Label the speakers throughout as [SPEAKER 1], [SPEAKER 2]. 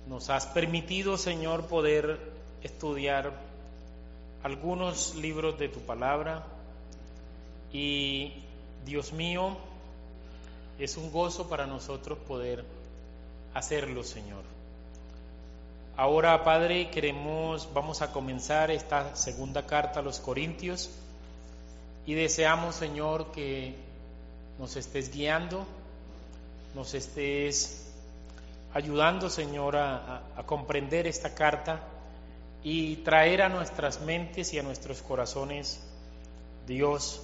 [SPEAKER 1] Nos has permitido, Señor, poder estudiar algunos libros de tu palabra y, Dios mío, es un gozo para nosotros poder hacerlo, Señor. Ahora, Padre, vamos a comenzar esta segunda carta a los Corintios y deseamos, Señor, que nos estés guiando, nos estés ayudando, Señor, a comprender esta carta y traer a nuestras mentes y a nuestros corazones, Dios,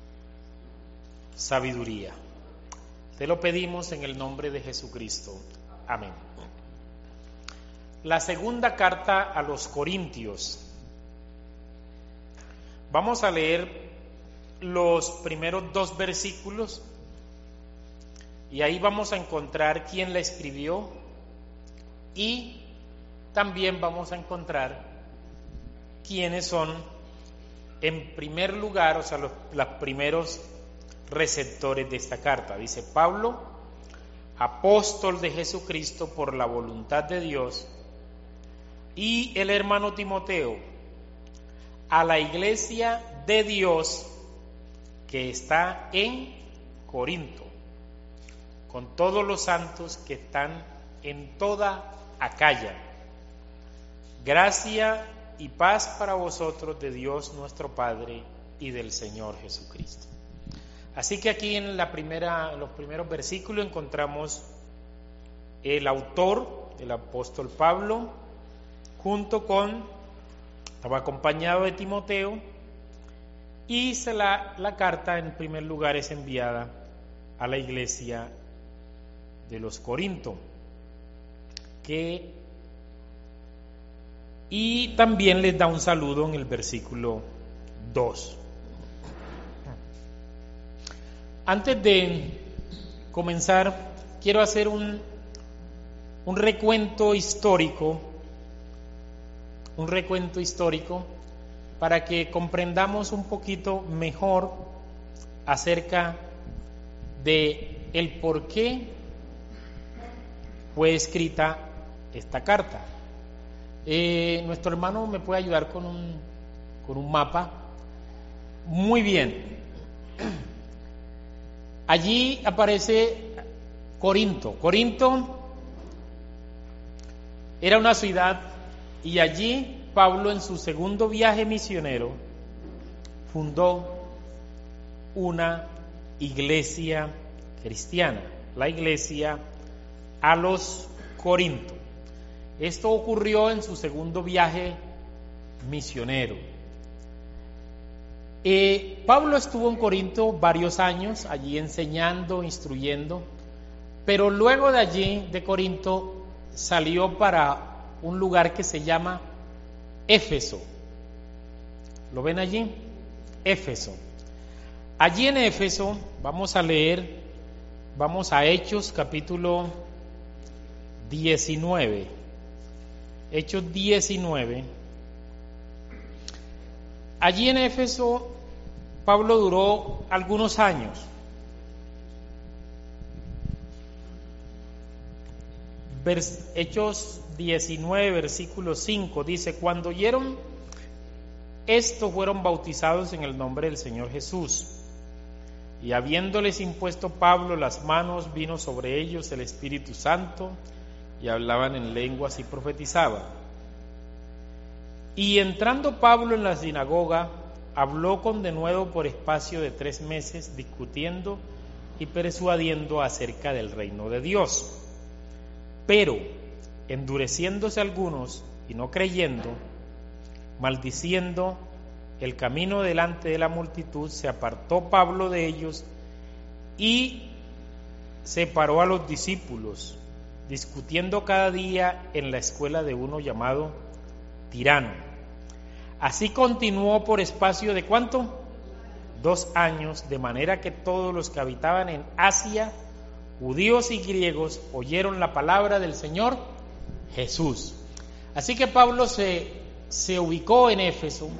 [SPEAKER 1] sabiduría. Te lo pedimos en el nombre de Jesucristo. Amén. La segunda carta a los Corintios. Vamos a leer los primeros 2 versículos y ahí vamos a encontrar quién la escribió y también vamos a encontrar quiénes son en primer lugar, o sea, los primeros receptores de esta carta. Dice: Pablo, apóstol de Jesucristo por la voluntad de Dios, y el hermano Timoteo, a la iglesia de Dios que está en Corinto, con todos los santos que están en toda Acaya. Gracia y paz para vosotros de Dios nuestro Padre y del Señor Jesucristo. Así que aquí en los primeros versículos encontramos el autor, el apóstol Pablo, estaba acompañado de Timoteo, y la carta en primer lugar es enviada a la iglesia de los Corintios, y también les da un saludo en el versículo 2. Antes de comenzar, quiero hacer un recuento histórico, para que comprendamos un poquito mejor acerca de el por qué fue escrita esta carta. Nuestro hermano me puede ayudar con un mapa. Muy bien. Allí aparece Corinto. Corinto era una ciudad y allí Pablo, en su segundo viaje misionero, fundó una iglesia cristiana, la iglesia a los Corintios. Esto ocurrió en su segundo viaje misionero. Pablo estuvo en Corinto varios años, allí enseñando, instruyendo, pero luego de allí, de Corinto, salió para un lugar que se llama Éfeso. ¿Lo ven allí? Éfeso. Allí en Éfeso vamos a Hechos capítulo 19. Hechos 19. Allí en Éfeso Pablo duró algunos años. Hechos 19, versículo 5 dice: cuando oyeron esto, fueron bautizados en el nombre del Señor Jesús. Y habiéndoles impuesto Pablo las manos, vino sobre ellos el Espíritu Santo, y hablaban en lenguas y profetizaban. Y entrando Pablo en la sinagoga, habló con denuedo por espacio de 3 meses, discutiendo y persuadiendo acerca del reino de Dios. Pero, endureciéndose algunos y no creyendo, maldiciendo el camino delante de la multitud, se apartó Pablo de ellos y separó a los discípulos, discutiendo cada día en la escuela de uno llamado Tirano. Así continuó por espacio de ¿cuánto? 2 años, de manera que todos los que habitaban en Asia, judíos y griegos, oyeron la palabra del Señor Jesús. Así que Pablo se ubicó en Éfeso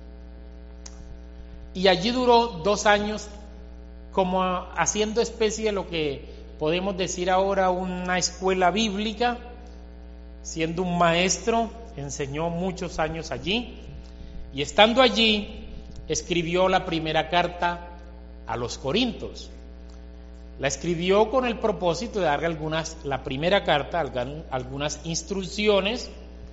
[SPEAKER 1] y allí duró 2 años como haciendo especie de lo que podemos decir ahora una escuela bíblica. siendo un maestro, enseñó muchos años allí, y estando allí escribió la primera carta a los Corintios. La escribió con el propósito de darle la primera carta, algunas instrucciones,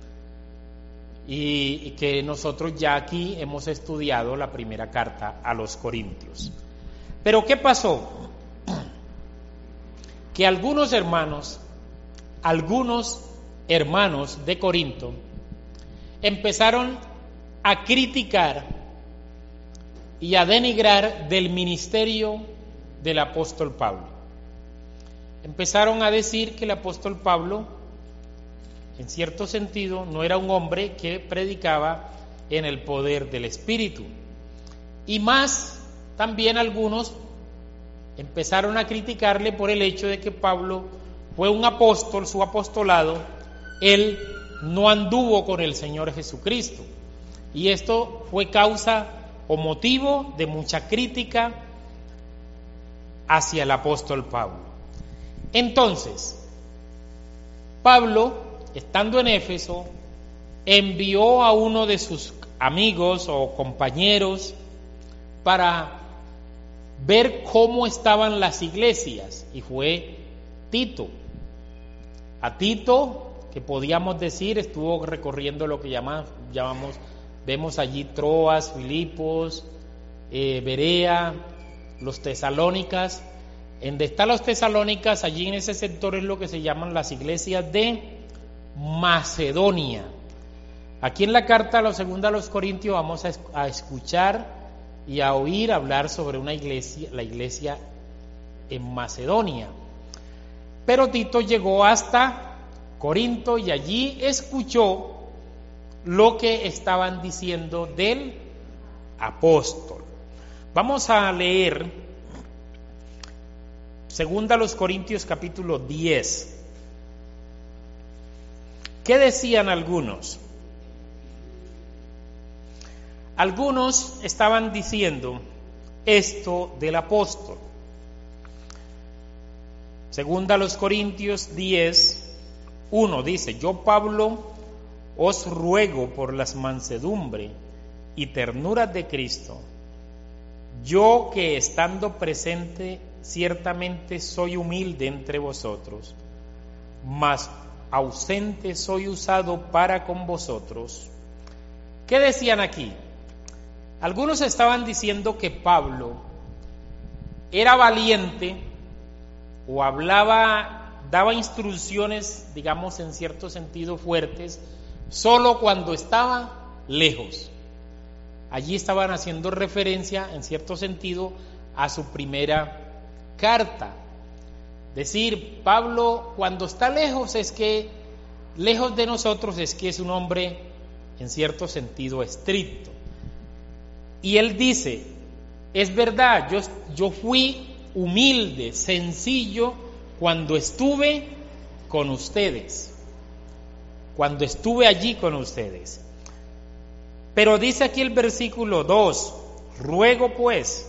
[SPEAKER 1] y que nosotros ya aquí hemos estudiado la primera carta a los Corintios. Pero ¿qué pasó? Que algunos hermanos de Corinto empezaron a criticar y a denigrar del ministerio del apóstol Pablo. Empezaron a decir que el apóstol Pablo, en cierto sentido, no era un hombre que predicaba en el poder del Espíritu. Y más, también algunos empezaron a criticarle por el hecho de que Pablo fue un apóstol, su apostolado, él no anduvo con el Señor Jesucristo. Y esto fue causa o motivo de mucha crítica hacia el apóstol Pablo. Entonces, Pablo, estando en Éfeso, envió a uno de sus amigos o compañeros para ver cómo estaban las iglesias, y fue Tito. A Tito, que podíamos decir, estuvo recorriendo lo que vemos allí Troas, Filipos, Berea, los Tesalónicas. En donde están los Tesalónicas, allí en ese sector es lo que se llaman las iglesias de Macedonia. Aquí en la carta la segunda a los Corintios vamos a escuchar y a oír hablar sobre una iglesia, la iglesia en Macedonia. Pero Tito llegó hasta Corinto y allí escuchó lo que estaban diciendo del apóstol. Vamos a leer segunda a los Corintios capítulo 10. ¿Qué decían algunos? Algunos estaban diciendo esto del apóstol. Segunda a los Corintios 10:1 dice: yo, Pablo, os ruego por las mansedumbre y ternuras de Cristo, yo que estando presente ciertamente soy humilde entre vosotros, mas ausente soy usado para con vosotros. ¿Qué decían aquí? Algunos estaban diciendo que Pablo era valiente o daba instrucciones, digamos en cierto sentido fuertes, solo cuando estaba lejos. Allí estaban haciendo referencia en cierto sentido a su primera carta. Decir, Pablo cuando está lejos lejos de nosotros es que es un hombre en cierto sentido estricto. Y él dice, es verdad, yo fui humilde, sencillo cuando estuve con ustedes, cuando estuve allí con ustedes. Pero dice aquí el versículo 2, ruego pues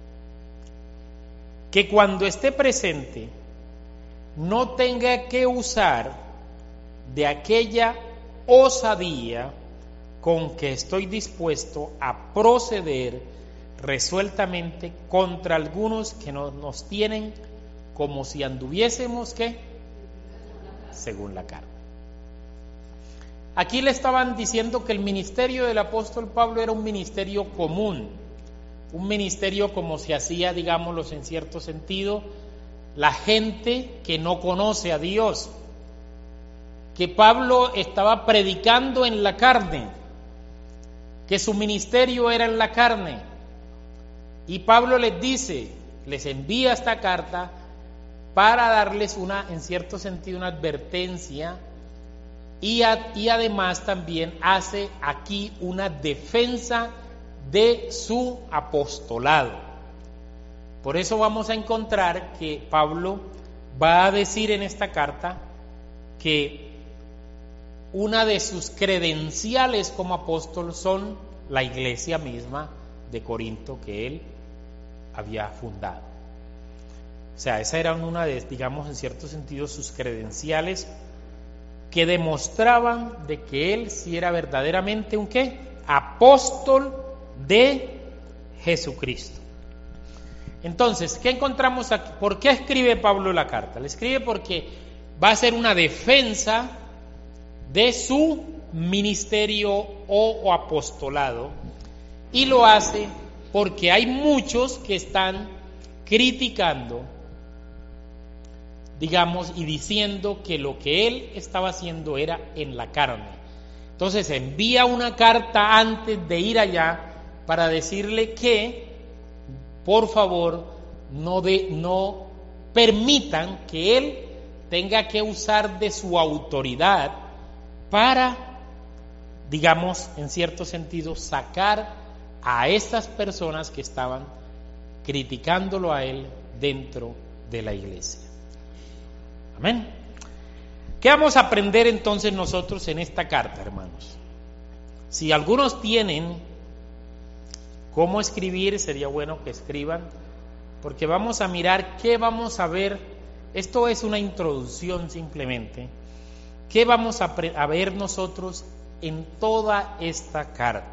[SPEAKER 1] que cuando esté presente no tenga que usar de aquella osadía con que estoy dispuesto a proceder resueltamente contra algunos que nos tienen como si anduviésemos ¿qué? Según la carne. Aquí le estaban diciendo que el ministerio del apóstol Pablo era un ministerio común, un ministerio como se hacía, digámoslo en cierto sentido, la gente que no conoce a Dios, que Pablo estaba predicando en la carne, que su ministerio era en la carne, y Pablo les envía esta carta para darles en cierto sentido, una advertencia, y además también hace aquí una defensa de su apostolado. Por eso vamos a encontrar que Pablo va a decir en esta carta que una de sus credenciales como apóstol son la iglesia misma de Corinto que él había fundado. O sea, esa era una de, digamos, en cierto sentido, sus credenciales que demostraban de que él sí era verdaderamente un ¿qué? Apóstol de Jesucristo. Entonces, ¿qué encontramos aquí? ¿Por qué escribe Pablo la carta? Le escribe porque va a ser una defensa de su ministerio o apostolado, y lo hace porque hay muchos que están criticando, digamos, y diciendo que lo que él estaba haciendo era en la carne. Entonces envía una carta antes de ir allá para decirle que, por favor, no permitan que él tenga que usar de su autoridad para, digamos, en cierto sentido, sacar a estas personas que estaban criticándolo a él dentro de la iglesia. Amén. ¿Qué vamos a aprender entonces nosotros en esta carta, hermanos? Si algunos tienen cómo escribir, sería bueno que escriban, porque vamos a mirar qué vamos a ver. Esto es una introducción simplemente. ¿Qué vamos a ver nosotros en toda esta carta?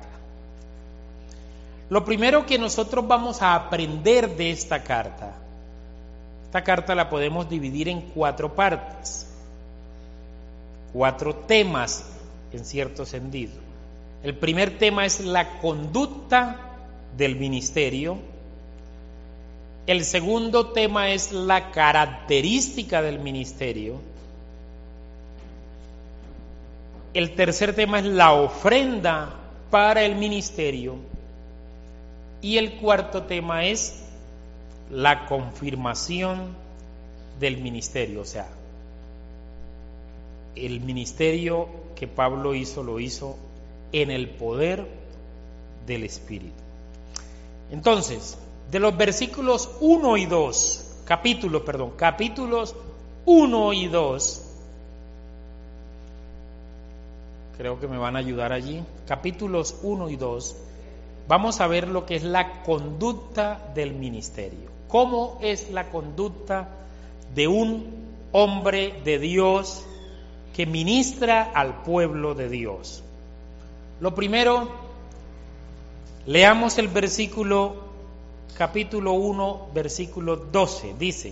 [SPEAKER 1] Lo primero que nosotros vamos a aprender de esta carta la podemos dividir en 4 partes, 4 temas en cierto sentido. El primer tema es la conducta del ministerio. El segundo tema es la característica del ministerio. El tercer tema es la ofrenda para el ministerio. Y el cuarto tema es la confirmación del ministerio, o sea, el ministerio que Pablo hizo, lo hizo en el poder del Espíritu. Entonces, de los versículos 1 y 2, capítulos 1 y 2, creo que me van a ayudar allí, capítulos 1 y 2, vamos a ver lo que es la conducta del ministerio. ¿Cómo es la conducta de un hombre de Dios que ministra al pueblo de Dios? Lo primero, leamos el capítulo 1, versículo 12, dice: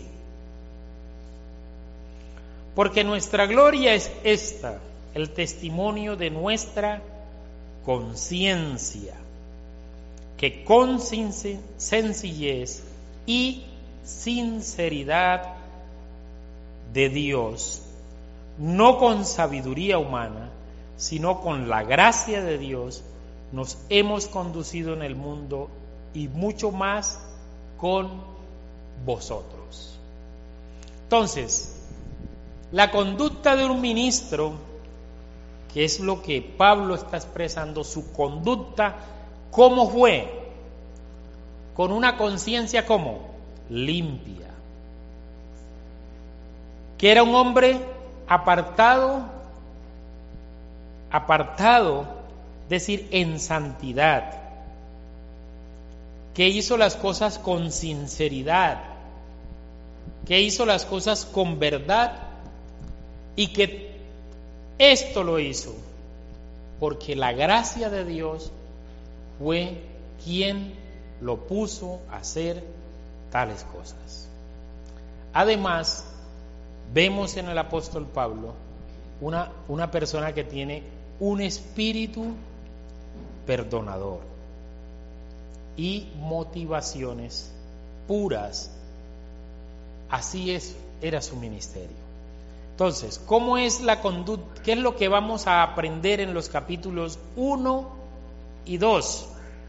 [SPEAKER 1] porque nuestra gloria es esta, el testimonio de nuestra conciencia, que con sencillez y sinceridad de Dios, no con sabiduría humana, sino con la gracia de Dios, nos hemos conducido en el mundo, y mucho más con vosotros. Entonces, la conducta de un ministro, que es lo que Pablo está expresando, su conducta, ¿cómo fue? Con una conciencia ¿cómo? Limpia. Que era un hombre apartado, decir, en santidad, que hizo las cosas con sinceridad, que hizo las cosas con verdad, y que esto lo hizo porque la gracia de Dios fue quien lo puso a hacer tales cosas. Además, vemos en el apóstol Pablo una persona que tiene un espíritu perdonador y motivaciones puras. Así era su ministerio. Entonces, ¿cómo es la conducta? ¿Qué es lo que vamos a aprender en los capítulos 1 y 2?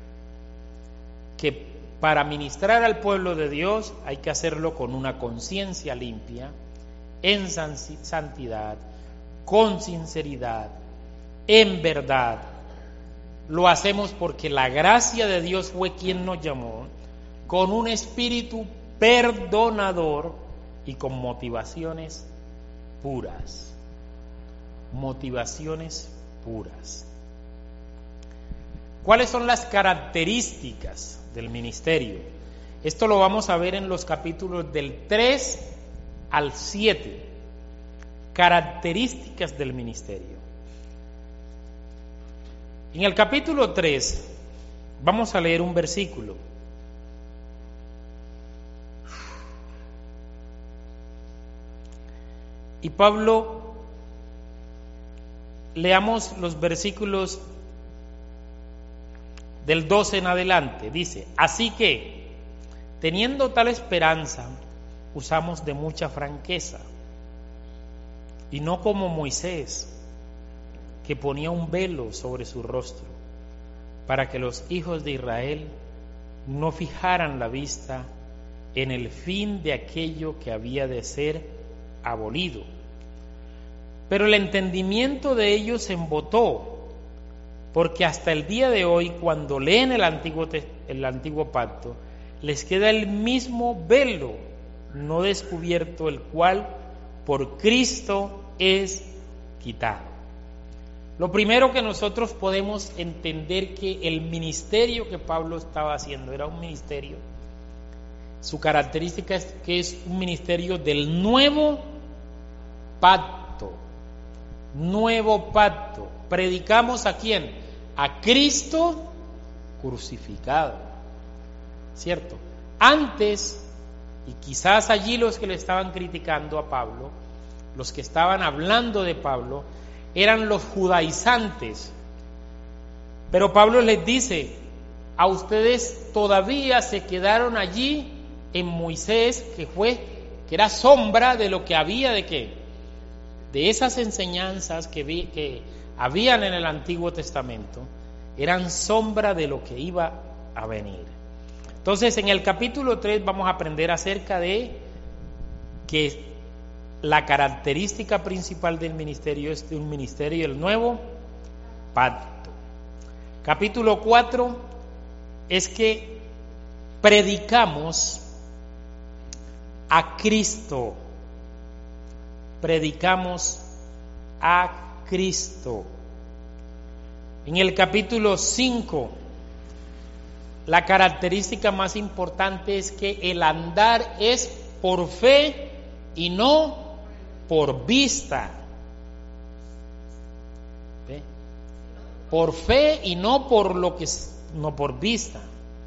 [SPEAKER 1] Que para ministrar al pueblo de Dios hay que hacerlo con una conciencia limpia, en santidad, con sinceridad, en verdad. Lo hacemos porque la gracia de Dios fue quien nos llamó, con un espíritu perdonador y con motivaciones puras. Motivaciones puras. ¿Cuáles son las características del ministerio? Esto lo vamos a ver en los capítulos del 3 al 7. características del ministerio. En el capítulo 3 vamos a leer un versículo. Y Pablo, leamos los versículos del 12 en adelante. Dice: así que, teniendo tal esperanza, usamos de mucha franqueza, y no como Moisés, que ponía un velo sobre su rostro, para que los hijos de Israel no fijaran la vista en el fin de aquello que había de ser abolido. Pero el entendimiento de ellos se embotó, porque hasta el día de hoy, cuando leen el antiguo pacto, les queda el mismo velo no descubierto, el cual por Cristo es quitado. Lo primero que nosotros podemos entender, que el ministerio que Pablo estaba haciendo era un ministerio, su característica es que es un ministerio del nuevo pacto. Nuevo pacto. ¿Predicamos a quién? A Cristo crucificado, ¿cierto? Antes, y quizás allí los que le estaban criticando a Pablo, los que estaban hablando de Pablo, eran los judaizantes. Pero Pablo les dice: a ustedes todavía se quedaron allí en Moisés, que era sombra de lo que había de qué, de esas enseñanzas que habían en el Antiguo Testamento, eran sombra de lo que iba a venir. Entonces, en el capítulo 3 vamos a aprender acerca de que la característica principal del ministerio es de un ministerio del nuevo pacto. Capítulo 4 es que predicamos a Cristo. Predicamos a Cristo. En el capítulo 5, la característica más importante es que el andar es por fe y no por vista. ¿Ve? Por fe y no por lo que no por vista.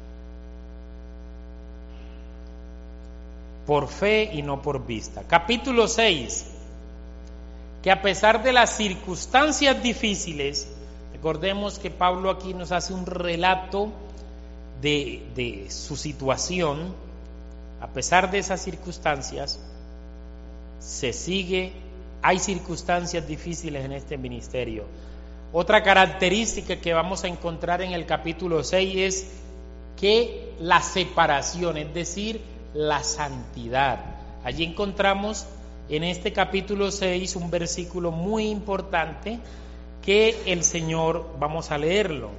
[SPEAKER 1] Por fe y no por vista. Capítulo 6, que a pesar de las circunstancias difíciles, recordemos que Pablo aquí nos hace un relato de su situación. A pesar de esas circunstancias, hay circunstancias difíciles en este ministerio. Otra característica que vamos a encontrar en el capítulo 6 es que la separación, es decir, la santidad. Allí encontramos en este capítulo 6 un versículo muy importante que el Señor, vamos a leerlo.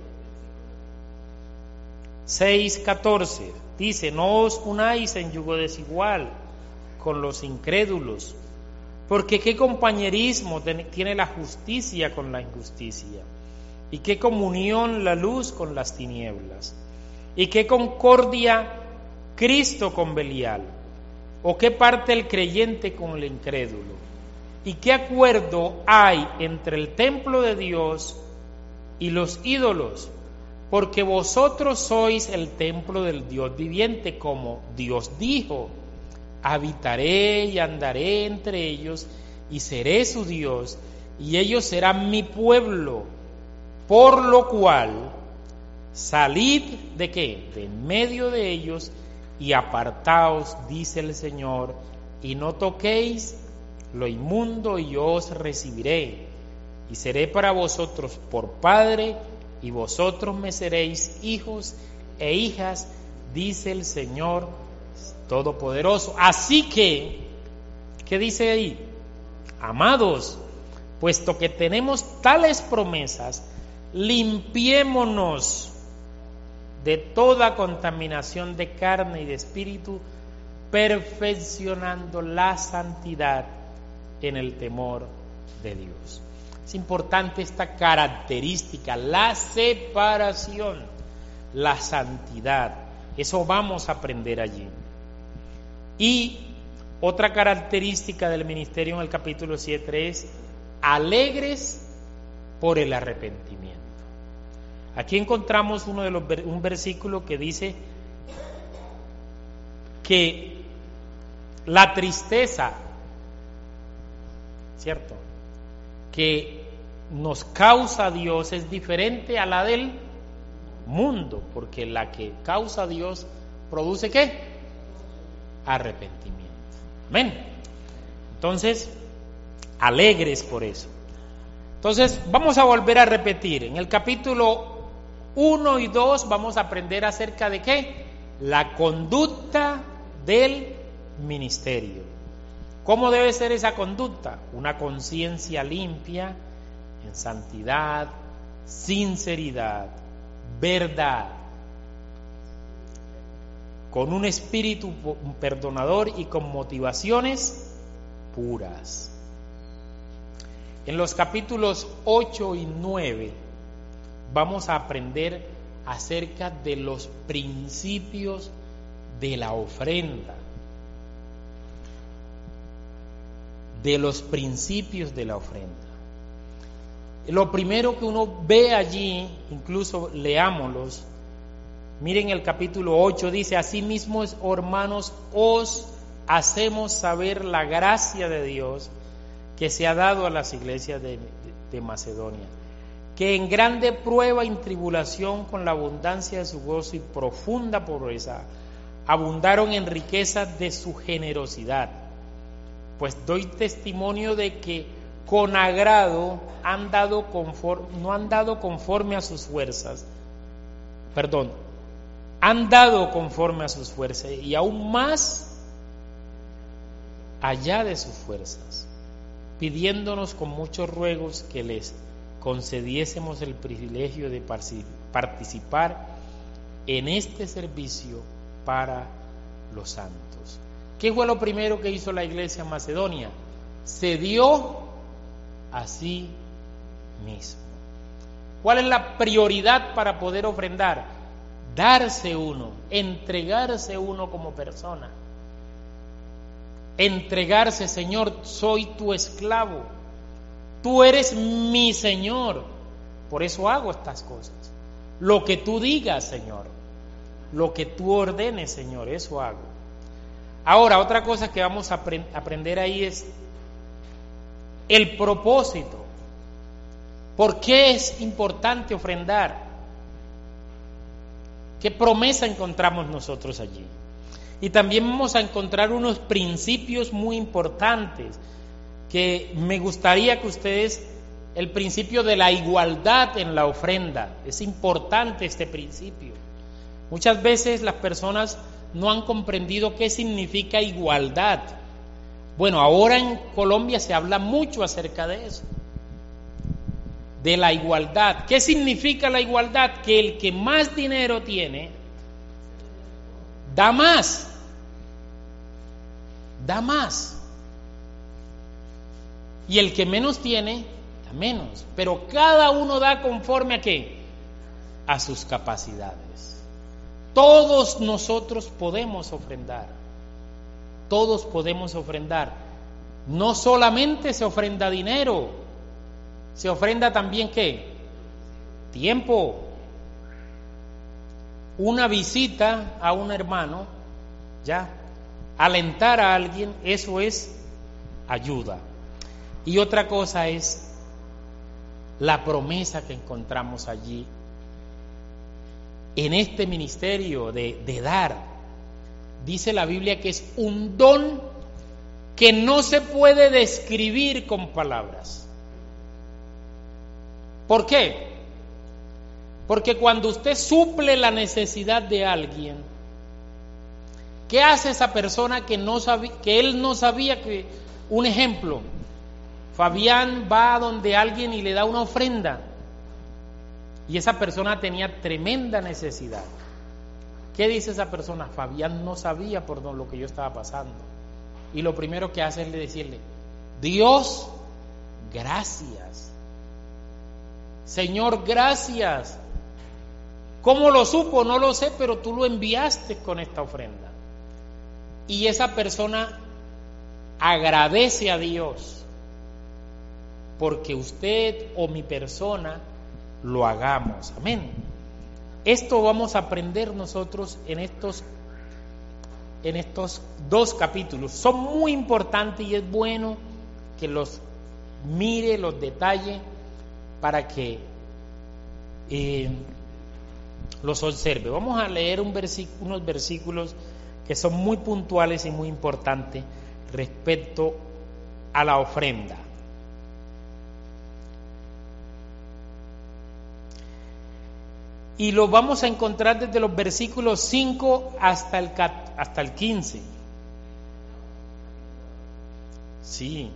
[SPEAKER 1] 6:14 dice: no os unáis en yugo desigual con los incrédulos, porque qué compañerismo tiene la justicia con la injusticia, y qué comunión la luz con las tinieblas, y qué concordia Cristo con Belial, o qué parte el creyente con el incrédulo, y qué acuerdo hay entre el templo de Dios y los ídolos, porque vosotros sois el templo del Dios viviente, como Dios dijo: habitaré y andaré entre ellos, y seré su Dios, y ellos serán mi pueblo. Por lo cual, salid ¿de qué? De en medio de ellos, y apartaos, dice el Señor, y no toquéis lo inmundo, y yo os recibiré, y seré para vosotros por Padre, y vosotros me seréis hijos e hijas, dice el Señor Todopoderoso. Así que, ¿qué dice ahí? Amados, puesto que tenemos tales promesas, limpiémonos de toda contaminación de carne y de espíritu, perfeccionando la santidad en el temor de Dios. Es importante esta característica, la separación, la santidad. Eso vamos a aprender allí. Y Otra característica del ministerio en el capítulo 7 es alegres por el arrepentimiento. Aquí encontramos un versículo que dice que la tristeza, ¿cierto?, que nos causa Dios es diferente a la del mundo, porque la que causa Dios produce ¿qué? Arrepentimiento. Amén. Entonces, alegres por eso. Entonces, vamos a volver a repetir. En el capítulo 1 y 2 vamos a aprender acerca de ¿qué? La conducta del ministerio. ¿Cómo debe ser esa conducta? Una conciencia limpia, en santidad, sinceridad, verdad, con un espíritu perdonador y con motivaciones puras. En los capítulos 8 y 9 vamos a aprender acerca de los principios de la ofrenda. De los principios de la ofrenda. Lo primero que uno ve allí, incluso leámoslos, miren el capítulo 8, dice: asimismo, hermanos, os hacemos saber la gracia de Dios que se ha dado a las iglesias de Macedonia, que en grande prueba y tribulación, con la abundancia de su gozo y profunda pobreza, abundaron en riquezas de su generosidad. Pues doy testimonio de que con agrado no han dado conforme a sus fuerzas, han dado conforme a sus fuerzas y aún más allá de sus fuerzas, pidiéndonos con muchos ruegos que les concediésemos el privilegio de participar en este servicio para los santos. ¿Qué fue lo primero que hizo la iglesia en Macedonia? Se dio a sí mismo. ¿Cuál es la prioridad para poder ofrendar? Darse uno, entregarse uno como persona. Entregarse: Señor, soy tu esclavo, tú eres mi Señor, por eso hago estas cosas. Lo que tú digas, Señor, lo que tú ordenes, Señor, eso hago. Ahora, otra cosa que vamos a aprender ahí es el propósito. ¿Por qué es importante ofrendar? ¿Qué promesa encontramos nosotros allí? Y también vamos a encontrar unos principios muy importantes que me gustaría que ustedes, el principio de la igualdad en la ofrenda, es importante este principio. Muchas veces las personas no han comprendido qué significa igualdad. Bueno, ahora en Colombia se habla mucho acerca de eso, de la igualdad. ¿Qué significa la igualdad? Que el que más dinero tiene, da más. Da más. Y el que menos tiene, da menos. Pero cada uno da conforme a ¿qué? A sus capacidades. Todos nosotros podemos ofrendar. Todos podemos ofrendar. No solamente se ofrenda dinero, se ofrenda también ¿qué? Tiempo. Una visita a un hermano, ya, alentar a alguien, eso es ayuda. Y otra cosa es la promesa que encontramos allí en este ministerio de dar. Dice la Biblia que es un don que no se puede describir con palabras. ¿Por qué? Porque cuando usted suple la necesidad de alguien, ¿qué hace esa persona que él no sabía que? Un ejemplo, Fabián va a donde alguien y le da una ofrenda, y esa persona tenía tremenda necesidad. ¿Qué dice esa persona? Fabián no sabía por lo que yo estaba pasando. Y lo primero que hace es decirle: Dios, gracias. Señor, gracias. ¿Cómo lo supo? No lo sé, pero tú lo enviaste con esta ofrenda. Y esa persona agradece a Dios porque usted o mi persona lo hagamos. Amén. Esto vamos a aprender nosotros en estos 2 capítulos. Son muy importantes y es bueno que los mire, los detalle para que los observe. Vamos a leer unos versículos que son muy puntuales y muy importantes respecto a la ofrenda. Y lo vamos a encontrar desde los versículos 5 hasta el 15. Sí.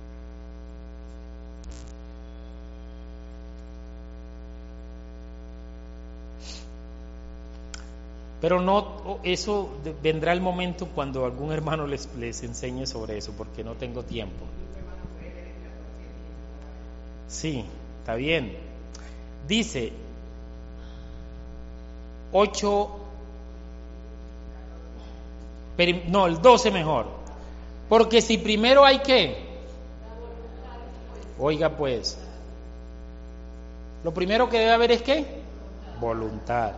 [SPEAKER 1] Pero no, eso vendrá el momento cuando algún hermano les enseñe sobre eso, porque no tengo tiempo. Sí, está bien. Dice 8, no, el 12 mejor. Porque si primero hay que, oiga pues, lo primero que debe haber es ¿qué? Voluntad.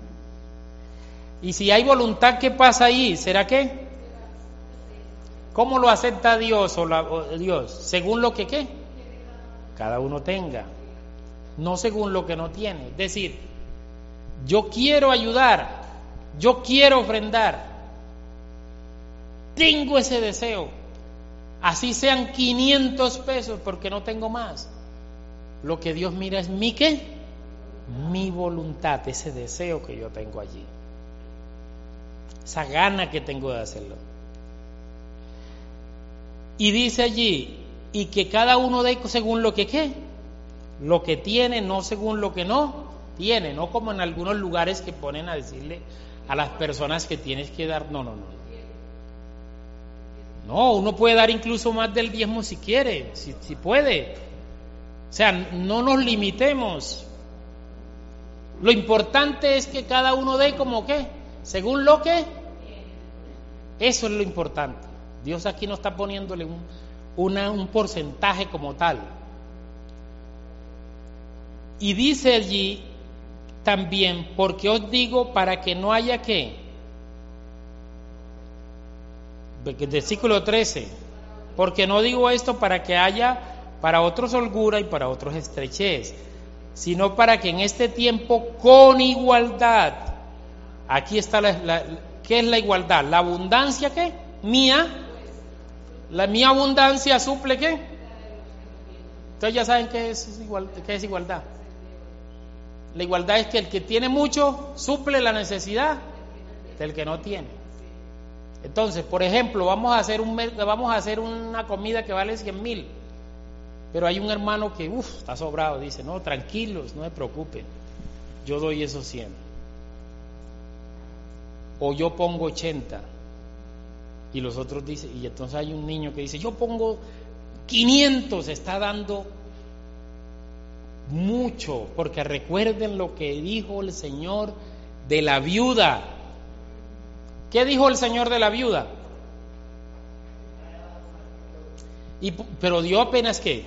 [SPEAKER 1] Y si hay voluntad, ¿qué pasa ahí? ¿Será qué? ¿Cómo lo acepta Dios o Dios? Según lo que ¿qué? Cada uno tenga, no según lo que no tiene. Es decir, yo quiero ayudar, yo quiero ofrendar, tengo ese deseo, así sean 500 pesos porque no tengo más. Lo que Dios mira es mi ¿qué? Mi voluntad, ese deseo que yo tengo allí, esa gana que tengo de hacerlo. Y dice allí, y que cada uno dé según lo que ¿qué? Lo que tiene, no según lo que no tiene, no como en algunos lugares que ponen a decirle a las personas que tienes que dar, no. No, uno puede dar incluso más del diezmo si quiere, si puede. O sea, no nos limitemos. Lo importante es que cada uno dé como ¿qué? Según lo que. Eso es lo importante. Dios aquí no está poniéndole un porcentaje como tal. Y dice allí también, porque os digo para que no haya ¿qué? Versículo 13, porque no digo esto para que haya para otros holgura y para otros estrechez, sino para que en este tiempo con igualdad, aquí está ¿qué es la igualdad? La abundancia ¿qué? Mía, mi abundancia suple ¿qué? Entonces ya saben qué es igualdad. La igualdad es que el que tiene mucho suple la necesidad del que no tiene. Entonces, por ejemplo, vamos a hacer una comida que vale 100,000, pero hay un hermano que está sobrado, dice, no, tranquilos, no se preocupen, yo doy esos 100, o yo pongo 80, y los otros dicen, y entonces hay un niño que dice, yo pongo 500, está dando mucho, porque recuerden lo que dijo el Señor de la viuda. ¿Qué dijo el Señor de la viuda? Pero dio apenas ¿qué?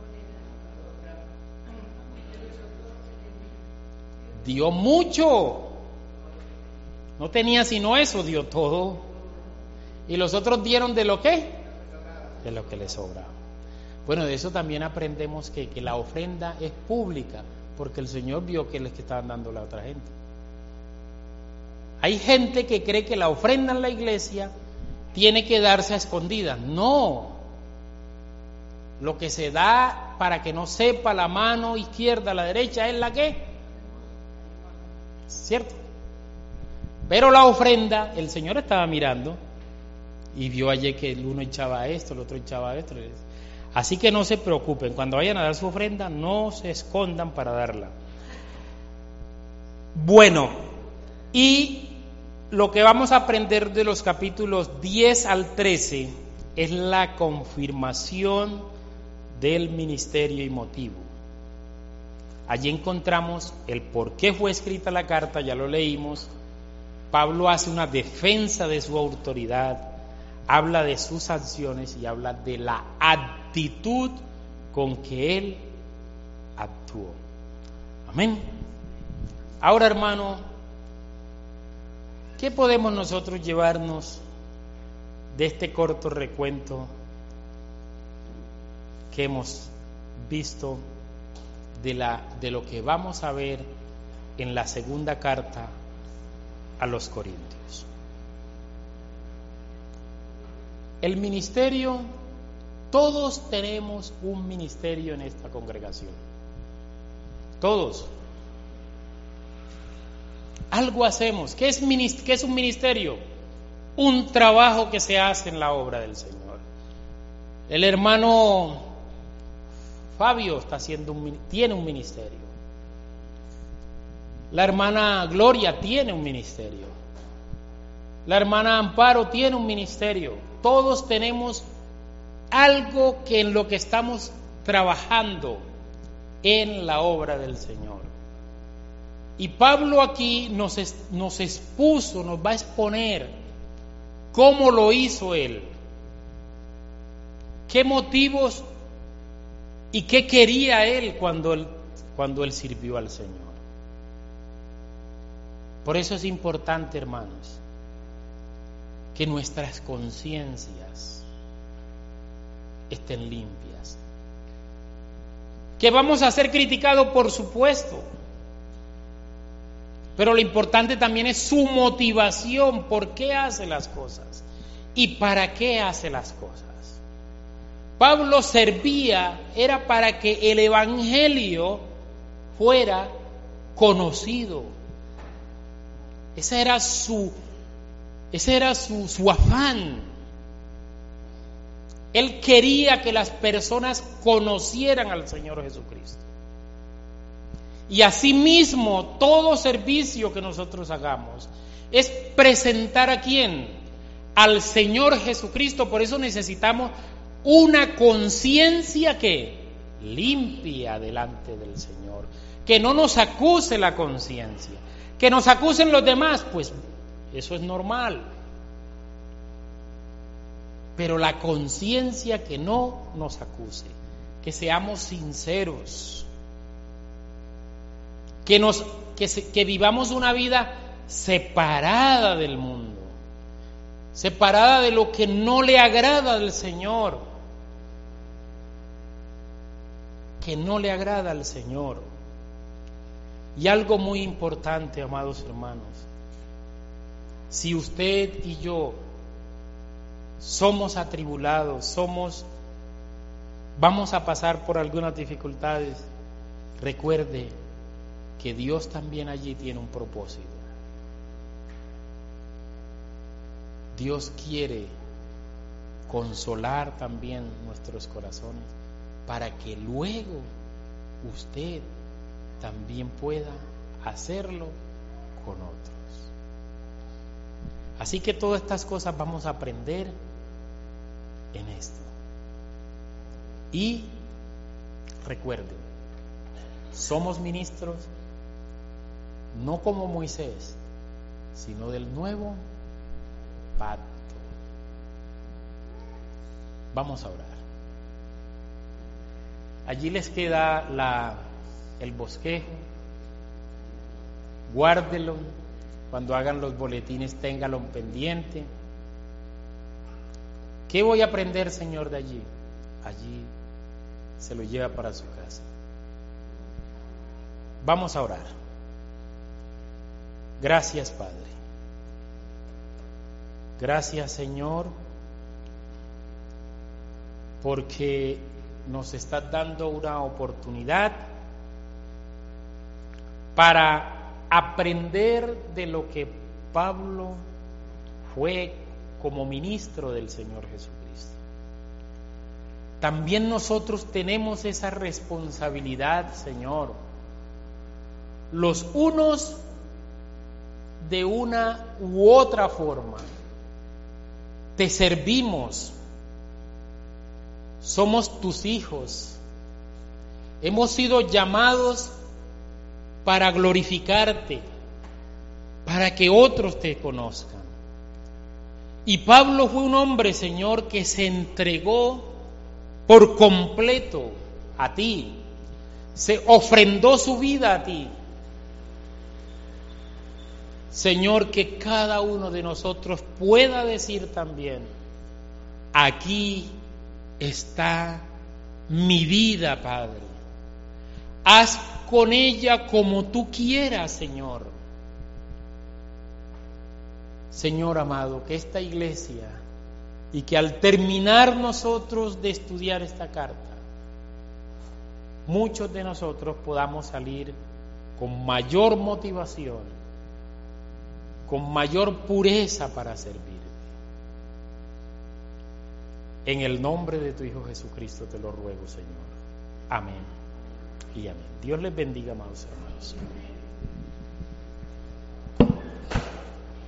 [SPEAKER 1] Dio mucho. No tenía sino eso, dio todo. Y los otros dieron de lo que? De lo que les sobraba. Bueno, de eso también aprendemos que la ofrenda es pública, porque el Señor vio que les estaban dando la otra gente. Hay gente que cree que la ofrenda en la iglesia tiene que darse a escondidas. No. Lo que se da para que no sepa la mano izquierda, la derecha, es la que. ¿Cierto? Pero la ofrenda, el Señor estaba mirando y vio ayer que el uno echaba esto, el otro echaba esto. Así que no se preocupen. Cuando vayan a dar su ofrenda, no se escondan para darla. Bueno, y lo que vamos a aprender de los capítulos 10 al 13 es la confirmación del ministerio y motivo. Allí encontramos el por qué fue escrita la carta, ya lo leímos. Pablo hace una defensa de su autoridad, habla de sus acciones y habla de la actitud con que Él actuó. Amén. Ahora, hermano, ¿qué podemos nosotros llevarnos de este corto recuento que hemos visto de lo que vamos a ver en la segunda carta a los Corintios? El ministerio, todos tenemos un ministerio en esta congregación. Todos. Algo hacemos. ¿Qué es un ministerio? Un trabajo que se hace en la obra del Señor. El hermano Fabio tiene un ministerio. La hermana Gloria tiene un ministerio. La hermana Amparo tiene un ministerio. Todos tenemos algo que en lo que estamos trabajando en la obra del Señor. Y Pablo aquí nos expuso, nos va a exponer cómo lo hizo él, qué motivos y qué quería él cuando él sirvió al Señor. Por eso es importante, hermanos, que nuestras conciencias estén limpias. Que vamos a ser criticados, por supuesto, pero lo importante también es su motivación, por qué hace las cosas y para qué hace las cosas. Pablo servía, era para que el evangelio fuera conocido. Ese era su afán. Él quería que las personas conocieran al Señor Jesucristo. Y asimismo, todo servicio que nosotros hagamos es presentar ¿a quién? Al Señor Jesucristo. Por eso necesitamos una conciencia que limpia delante del Señor. Que no nos acuse la conciencia. Que nos acusen los demás, pues eso es normal. Pero la conciencia que no nos acuse, que seamos sinceros, que vivamos una vida separada del mundo, separada de lo que no le agrada al Señor, que no le agrada al Señor. Y algo muy importante, amados hermanos, si usted y yo somos atribulados, vamos a pasar por algunas dificultades, recuerde que Dios también allí tiene un propósito. Dios quiere consolar también nuestros corazones para que luego usted también pueda hacerlo con otros. Así que todas estas cosas vamos a aprender en esto. Y recuerden, somos ministros no como Moisés, sino del nuevo pacto. Vamos a orar. Allí les queda el bosquejo. Guárdelo. Cuando hagan los boletines, téngalo pendiente. ¿Qué voy a aprender, Señor, de allí? Allí se lo lleva para su casa. Vamos a orar. Gracias, Padre. Gracias, Señor, porque nos estás dando una oportunidad para aprender de lo que Pablo fue como ministro del Señor Jesucristo. También nosotros tenemos esa responsabilidad, Señor, los unos de una u otra forma. Te servimos, somos tus hijos, hemos sido llamados para glorificarte, para que otros te conozcan. Y Pablo fue un hombre, Señor, que se entregó por completo a ti, se ofrendó su vida a ti. Señor, que cada uno de nosotros pueda decir también: aquí está mi vida, Padre. Haz con ella como tú quieras, Señor. Señor amado, que esta iglesia, y que al terminar nosotros de estudiar esta carta, muchos de nosotros podamos salir con mayor motivación, con mayor pureza para servirte. En el nombre de tu Hijo Jesucristo te lo ruego, Señor. Amén y amén. Dios les bendiga, amados hermanos.